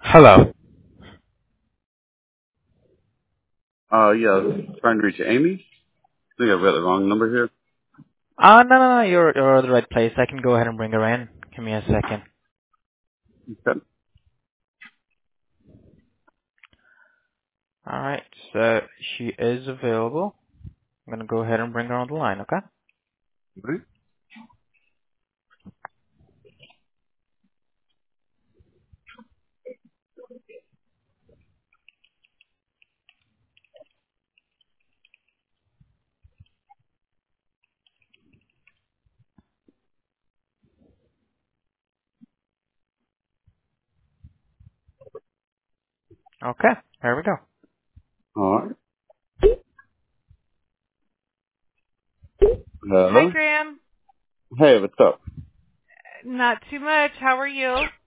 Hello. Yeah, I was trying to reach Amy. I think I've got the wrong number here. No. You're at the right place. I can go ahead and bring her in. Give me a second. Okay. All right. So she is available. I'm gonna go ahead and bring her on the line. Okay. Right. Okay. Here we go. All right. Hi, Hello. Graham. Hey, what's up? Not too much. How are you?